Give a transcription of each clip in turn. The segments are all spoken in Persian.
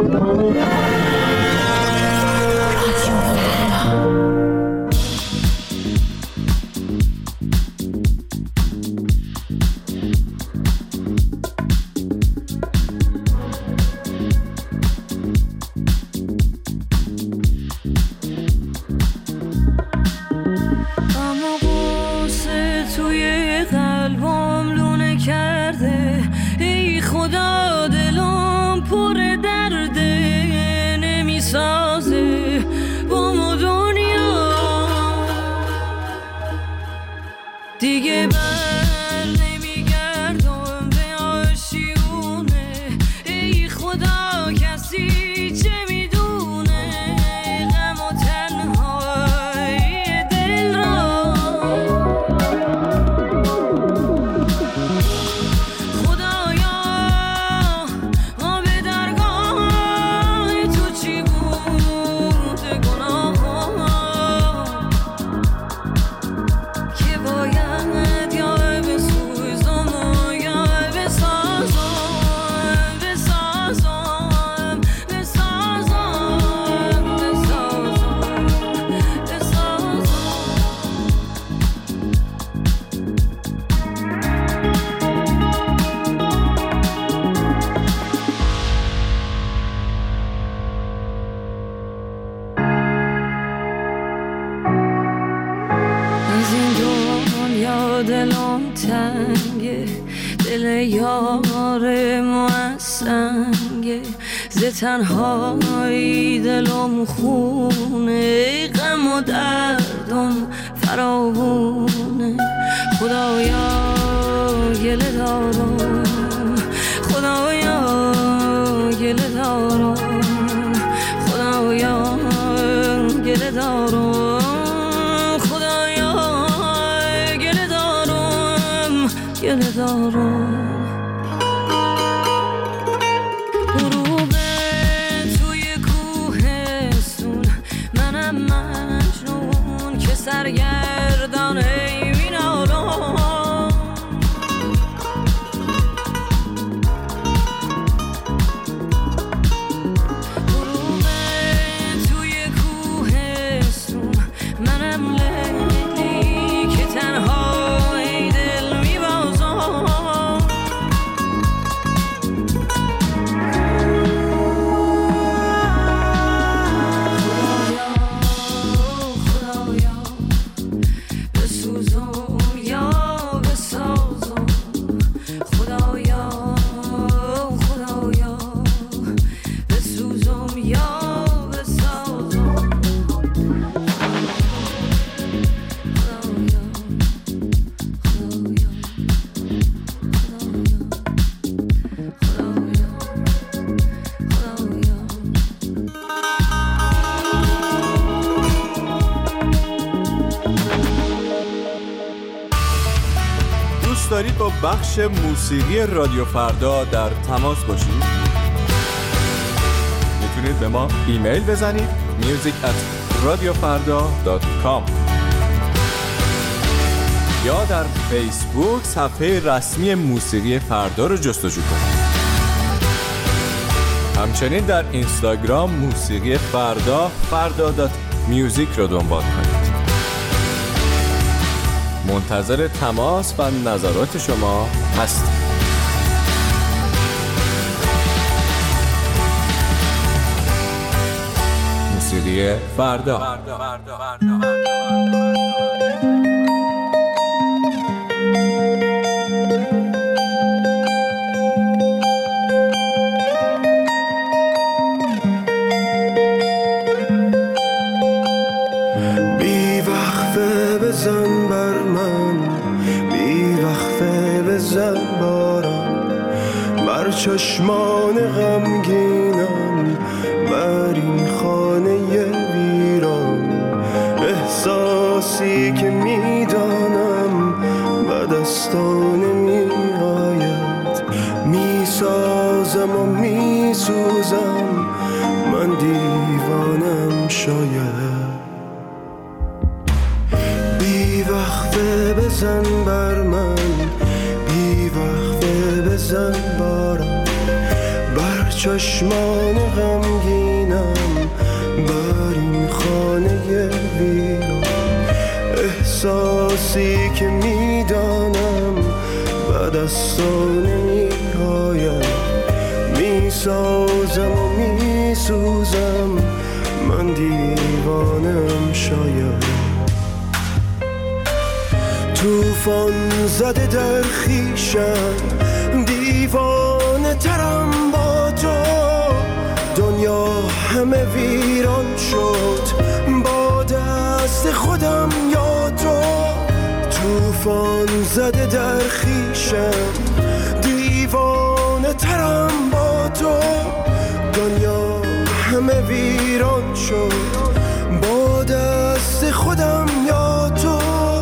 دیگه بر نمیگردم به آشیونه. ای خدا کسی چه میدونه غم و تنهای دل را. خدایا آب درگاه تو چی بود گناه که باید دلم تنگه، دل یار ما سنگه، ز تنهایی دلم خونه، غم و دردم فراوونه. خدایا گله دارم، خدایا گله دارم، خدایا گله دارم، گله دارم. غروب توی کوهستون، منم مجنون که سرگردان مینالم. غروب توی کوهستون، منم لیلی که تنها دارید با بخش موسیقی رادیو فردا در تماس باشید؟ میتونید به ما ایمیل بزنید music@radiofarda.com یا در فیسبوک صفحه رسمی موسیقی فردا رو جستجو کنید. همچنین در اینستاگرام موسیقی فردا.music رو دنبال کنید. منتظر تماس و نظرات شما هستم. موسیقی فردا. بی وقفه بزن بر من، بی وقفه بزن بارم بر چشمان غمگینم، بر این خانه ویران. احساسی که میدانم به دستان می آید، میسازم و میسوزم، من دیوانم شاید. بی وقفه بزن بر من، بی وقفه بزن بارم بر چشمان غمگینم بر این خانه ویران، احساسی که میدانم بعد از تو نمی‌آید، میسازم و میسوزم، من دیوانم شاید. توفان زده در خویشم، دیوانه ترم با تو، دنیا همه ویران شد با دست خودم یا تو. توفان زده در خویشم، دیوانه ترم با تو، دنیا همه ویران شد با دست خودم یا تو.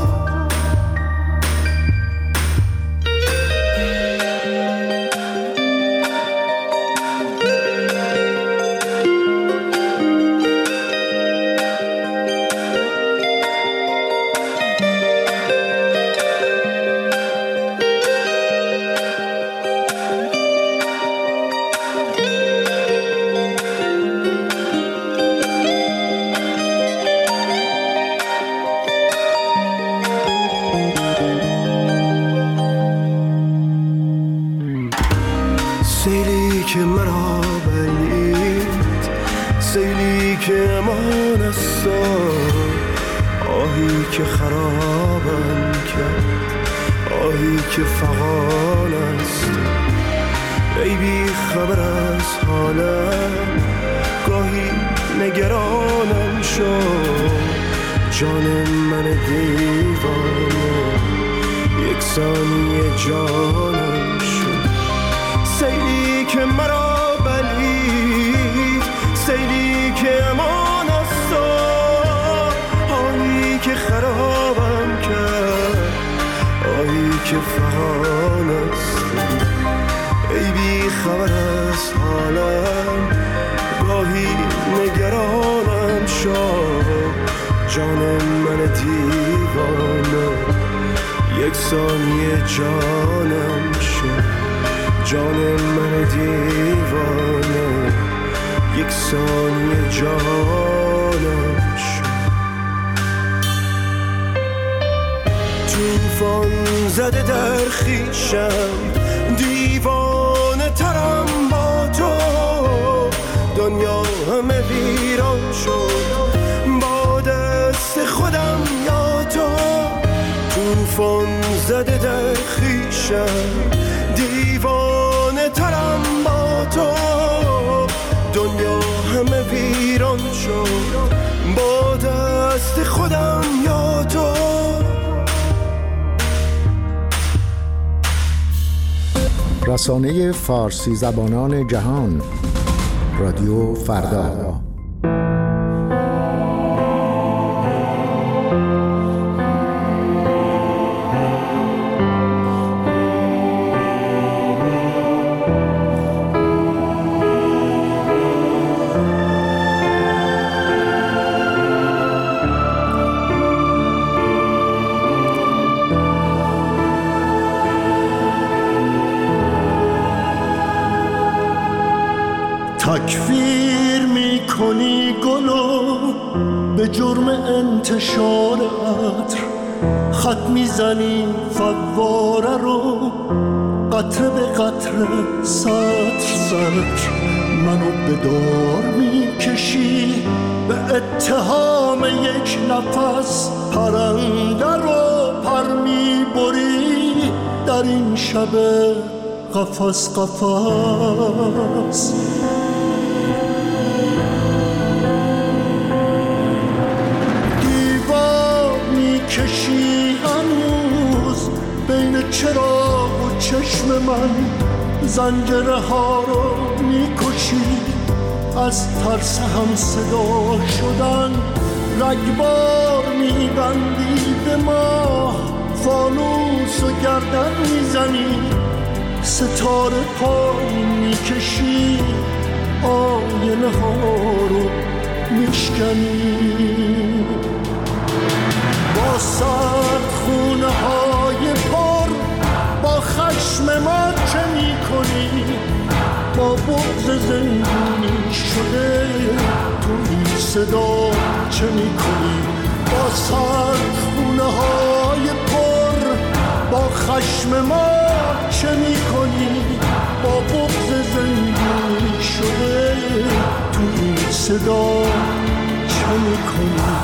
سیلی که مرا بلید، سیلی که امان است، آهی که خرابم کرد، آهی که فغان است. ای بی خبر از حالم، گاهی نگرانم شد، جان من دیوانه یک ثانیه جانم شد. سیلی که مرا بلید، سیلی که امان است، آهی که خرابم کرد، آهی که فغان است. ای بی خبر از حالم، گاهی نگرانم شد، جان من دیوانه یک ثانیه جانم شد، جان من دیوانه یک ثانیه جانم شد. توفان زده در خویشم، دیوانه ترم با تو، دنیا همه ویران شد با دست خودم یا تو. توفان زده در خویشم، دیوانه ترم با تو، دنیا همه ویران شد با دست خودم یا تو. رسانه فارسی زبانان جهان، رادیو فردا. تکفیر میکنی گلو به جرم انتشار عطر، خط میزنی فواره رو قطره به قطره، سطر سطر منو به دار میکشی، به اتهام یک نفس پرنده رو پر میبری در این شب قفس قفس. کشی هنوز بین چراغ و چشم من، زنجره ها رو میکشی، از ترس هم صدا شدن رگبار میبندی به ماه، فانوس و گردن میزنی، ستاره پایین میکشی، آینه ها رو میشکنی. با سرد خونه های پر با خشم ما چه می کنی؟ با بغض زندونی شده. تو این صدا چه میکنی؟ با سردخونه های پر، با خشم ما چه میکنی؟ با بغض زندونی شده. تو این صدا چه میکنی؟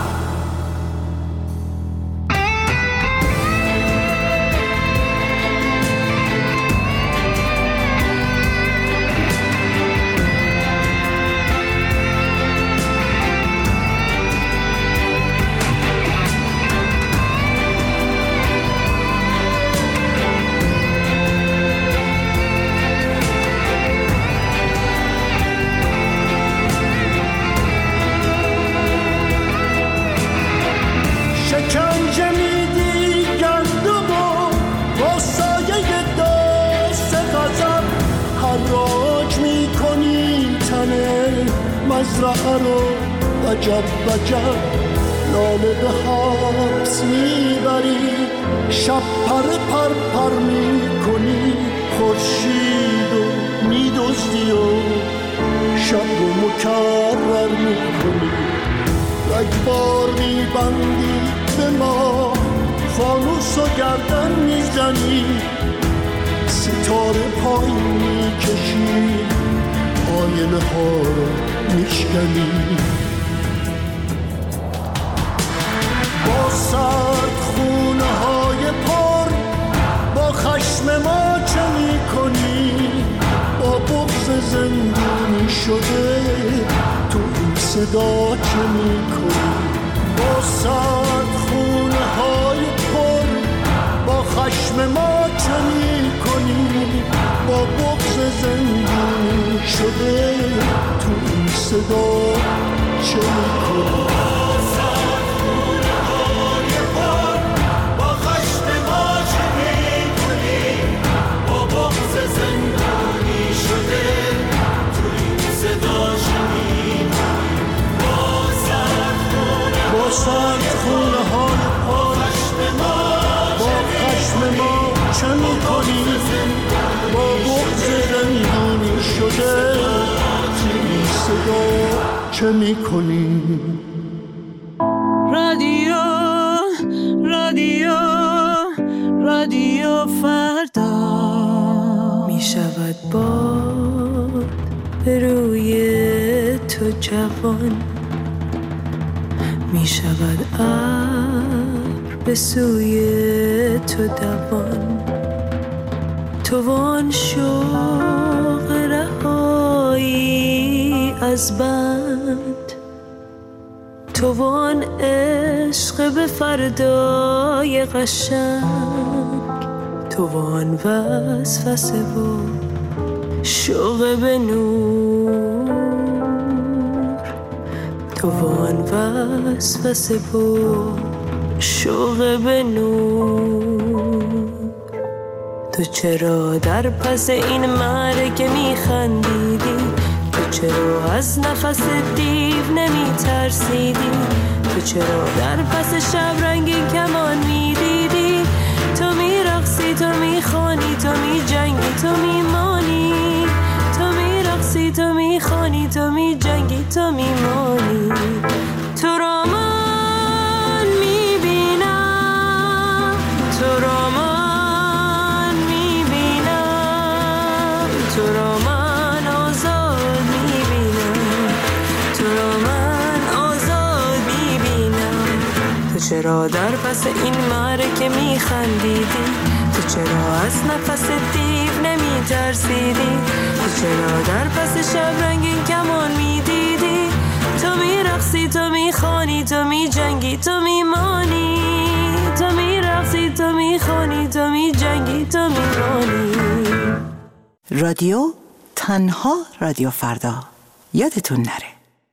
مزرعه رو وجب وجب لاله به حبس میبری، شب پر پر میکنی، خورشید رو میدزدی و شب رو مکرر میکنی. رگبار میبندی به ما، فانوس و گردن میزنی، ستاره پایین میکشی، آینه ها رو میشکنی. با سردخونه های پر، با خشم ما چه میکنی؟ با بغض زندونی شده. تو این صدا چه میکنی؟ با سردخونه های پر، با خشم ما چه میکنی؟ با بغض زندونی شده. تو این صدا چه میکنی؟ با سردخونه های پر، با خشم ما چه میکنی؟ با بغض زندونی شده. تو این صدا چه میکنی؟ با سردخونه های پر، با خشم ما چه میکنی؟ با بغض زندونی شده. تو این صدا چه میکنی؟ رادیو رادیو رادیو فردا میشود باد به روی تو جوان، میشود ابر به سوی تو دوان. تو وان شوق رهایی از بند، تو وان عشق به فردای قشنگ، تو وان وسوسه و شوق به نور، تو وان وسوسه و شوق به نور. تو چرا در پس این مرگ میخندیدی؟ تو چرا از نفس دیو نمیترسیدی؟ تو چرا در پس شب رنگین کمان میدیدی؟ تو میرقصی، تو میخوانی، تو میجنگی، تو میمانی. تو میرقصی، تو میخوانی، تو میجنگی، تو میمانی. تو را من میبینم، تو را من میبینم، تو را من آزاد میبینم، تو را من آزاد میبینم. تو چرا در پس این معرکه میخندیدی؟ تو چرا از نفس دیو نمیترسیدی؟ تو چرا در پس شب رنگین کمان میدیدی؟ تو میرقصی، تو میخوانی، تو میجنگی، تو میمانی. تو میرقصی، تو میخوانی، تو میجنگی، تو میمانی. رادیو تنها رادیو فردا. یادتون نره.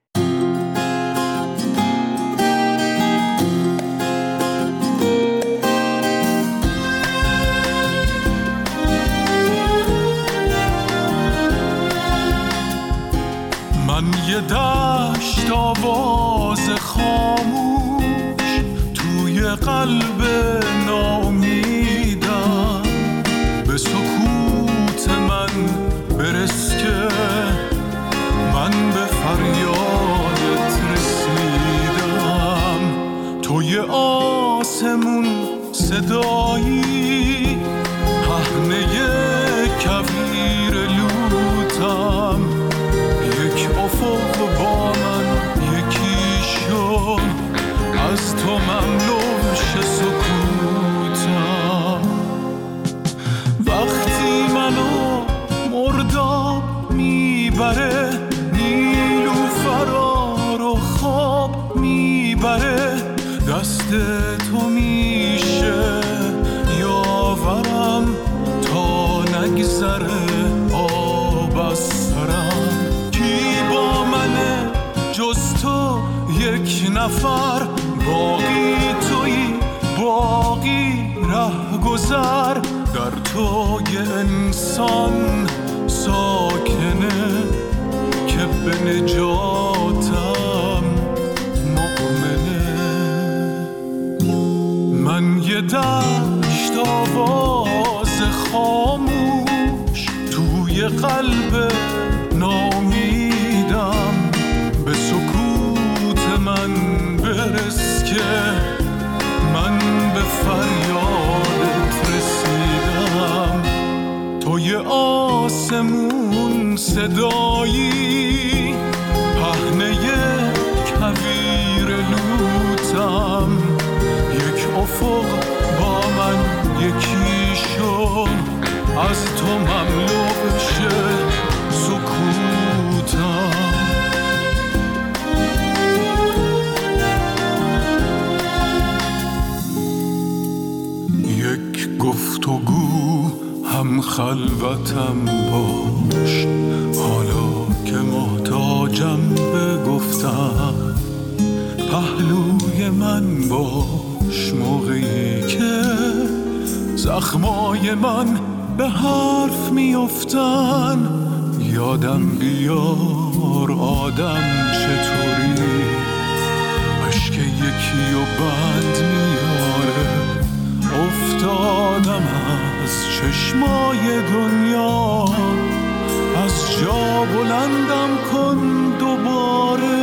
من یه دشت آواز خاموش توی قلب نامیدم، به سکوت من برس که فریادت رسیدم. توی آسمون صدایی، پهنه کویر لوتم. یک افق با من یکی شو، از تو مملو شه سکوتم. وقتی منو مرداب میبره، نیلوفرا رو خواب میبره، دست تو میشه یاورم تا نگذره آب از سرم. کی با منه جز تو یک نفر، باقی تویی باقی ره گذر. در تو یه انسان ساکنه که به نجاتم مؤمنه. من یه دشت آواز خاموش توی قلب نامیدم. به سکوت من برس که من به فریادت رسیدم. توی آسمون صدایی، پهنه کویر لوتم. یک افق با من یکی شو، از تو مملو شه سکوتم. یک گفتگو هم خلوتم باش، حالا که محتاجم به گفتم. پهلوی من باش موقعی که زخمای من به حرف میافتن. یادم بیار آدم چطوری، اشک یکی و بند میاره. افتادم از چشمای دنیا، از جا بلندم کن دوباره.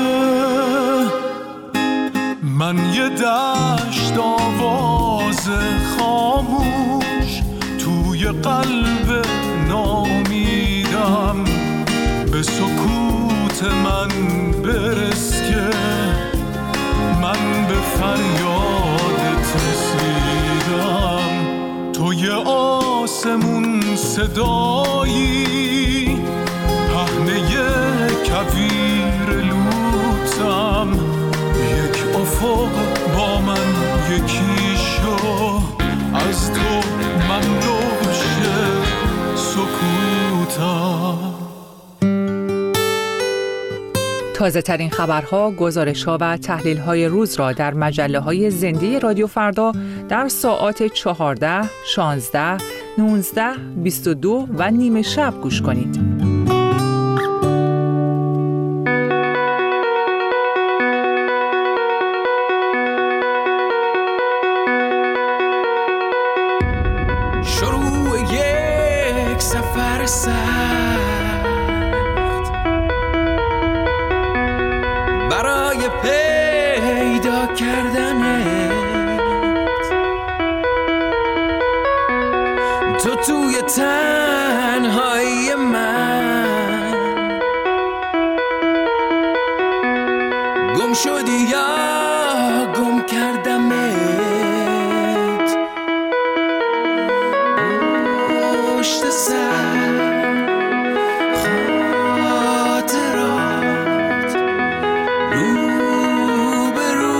من یه دشت آواز خاموش توی قلب نامیدم. به سکوت من برس که من به فریادت رسیدم. توی آسمون صدایی، پهنه کویر لوتم. یک افق با من یکی شو، از تو مملو شه سکوتم. تازه ترین خبرها، گزارش‌ها و تحلیل‌های روز را در مجله‌های زنده رادیو فردا در ساعات 14، 16، 19، 22 و نیمه شب گوش کنید. شروع یک سفر برای پیدا کردنت، تو توی تنهایی من گم شدی یا گم کردمت. پشت سر خاطرات، رو به رو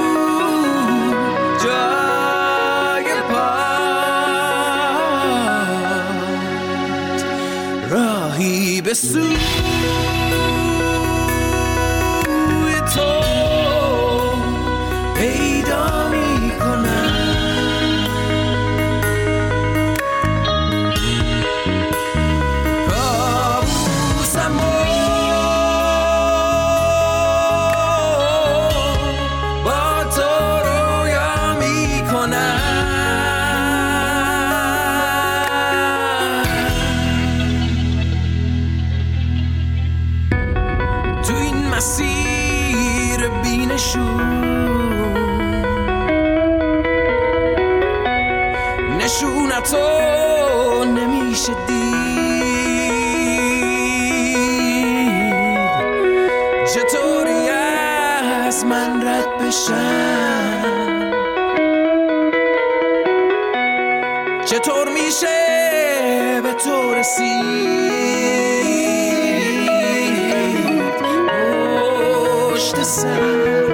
جای پات، راهی به سوی تو مسیر بینشون نشونتو نمیشه دید چطوری از من رد بشن چطور میشه به تو رسید پشت سر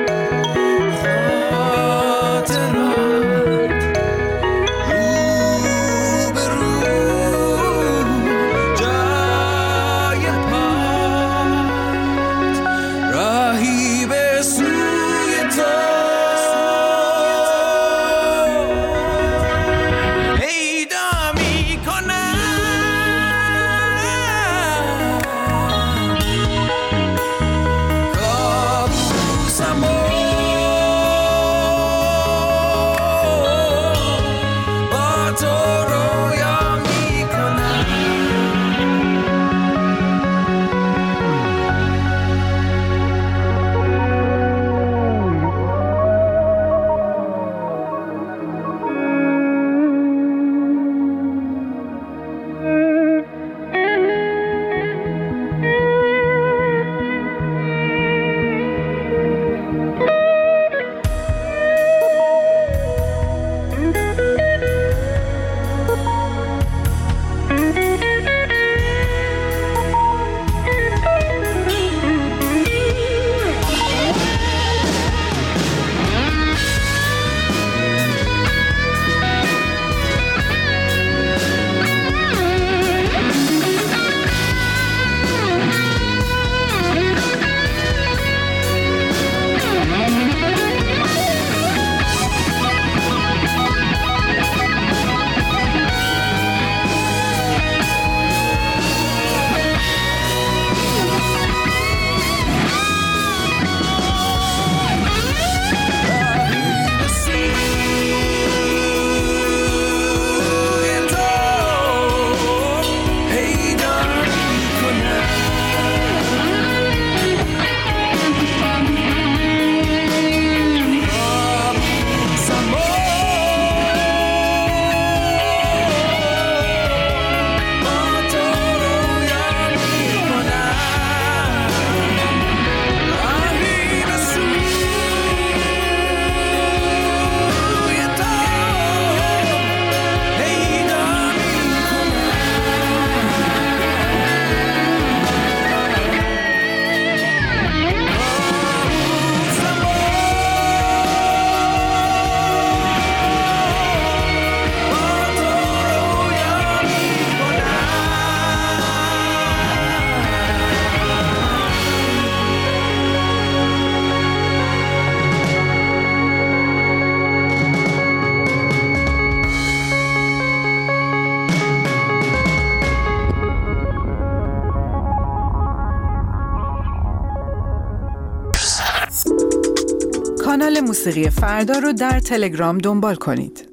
کانال موسیقی فردا رو در تلگرام دنبال کنید.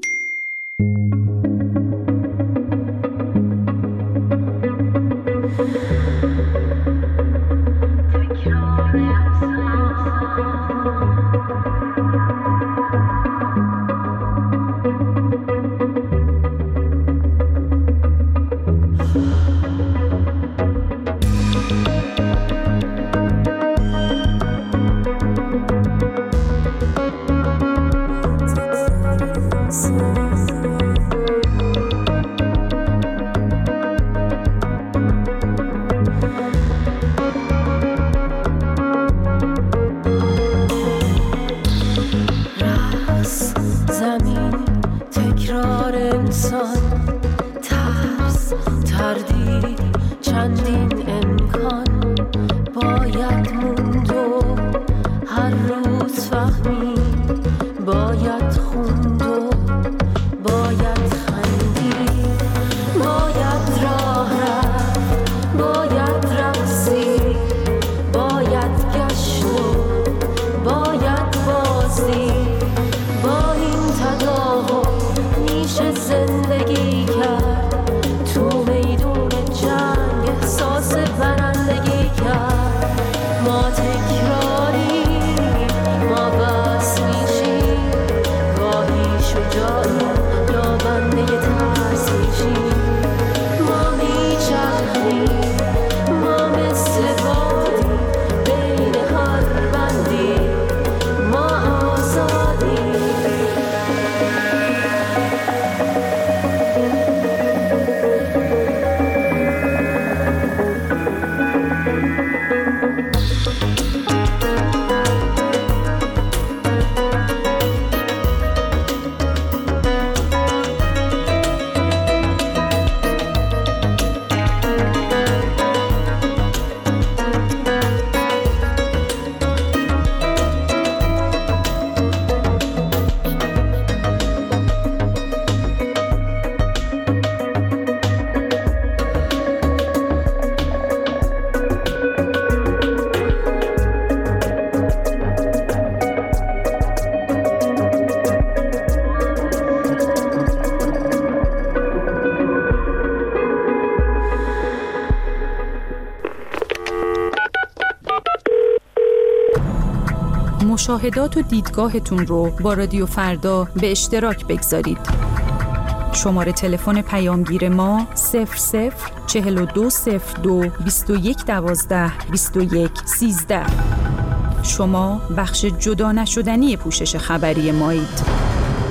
مشاهدات و دیدگاهتون رو با رادیو فردا به اشتراک بگذارید. شماره تلفن پیامگیر ما 004202 2112 2113. شما بخش جدا نشدنی پوشش خبری مایید.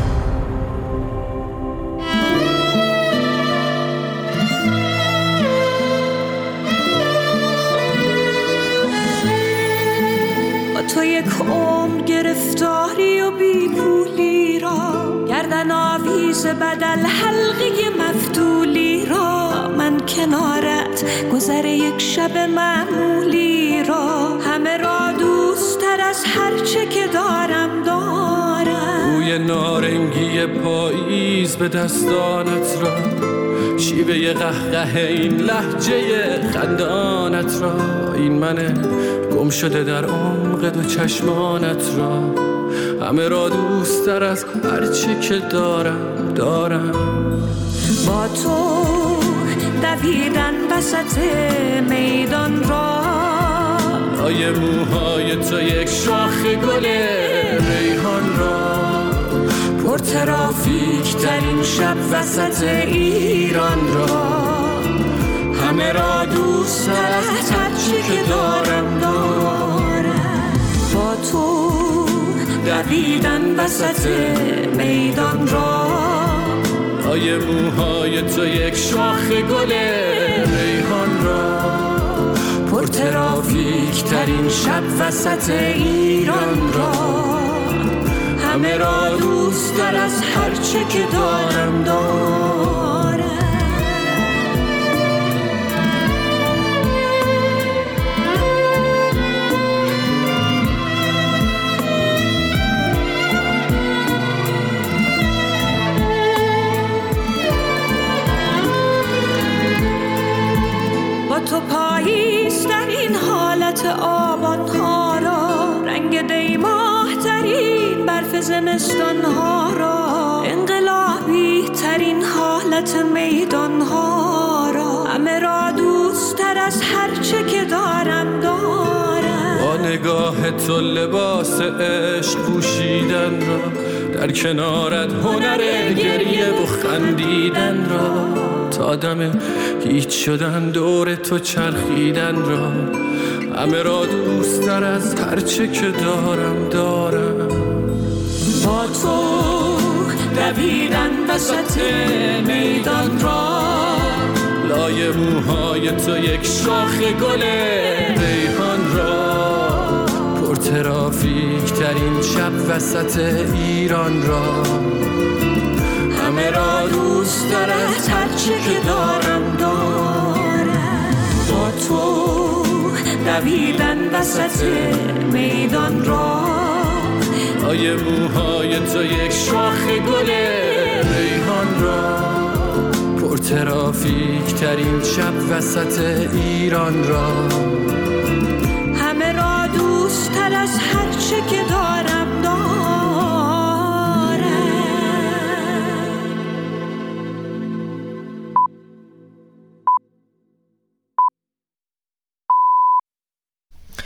تو یک عمر گرفتاری و بیپولی را، گردن آویز بدل حلقه مفتولی را، من کنارت گذر یک شب معمولی را، همه را دوست تر از هرچه که دارم بوی نارنگی پاییز به دستانت را، شیوه قهقه این لهجه خندانت را، این منه گم شده در عمق دو چشمانت را، همه را دوست تر از هرچی که دارم با تو دویدن وسط میدان را، لای موهای تو یک شاخ گل ریحان را، پر ترافیک ترین شب وسط ایران را، همه را دوست تر از هرچی که دارم با تو دویدن وسط میدان را، لای موهای تو یک شاخ گل ریحان را، پر ترافیک ترین شب وسط ایران را، همه را دوست تر از هرچه که دارم تو پاییز در این حالت آبان‌ها را، رنگ دیماه ترین برف زمستان‌ها را، انقلابی ترین حالت میدان‌ها را، همه را دوست تر از هرچه که دارم با نگاه تو لباس عشق پوشیدن را، در کنارت هنر گریه و خندیدن را، تا دم هیچ شدن دور تو چرخیدن را، همه را دوست تر از هرچه که دارم با تو دویدن وسط میدان را، لای موهای تو یک شاخ گل ریحان را، پر ترافیک ترین شب وسط ایران را، همه را دوست تر از هرچی که دارم با تو دویدن وسط میدان را، لای موهای تو یک شاخ گل ریحان را، پر ترافیک ترین شب وسط ایران را، همه را دوست تر از هرچه که دارم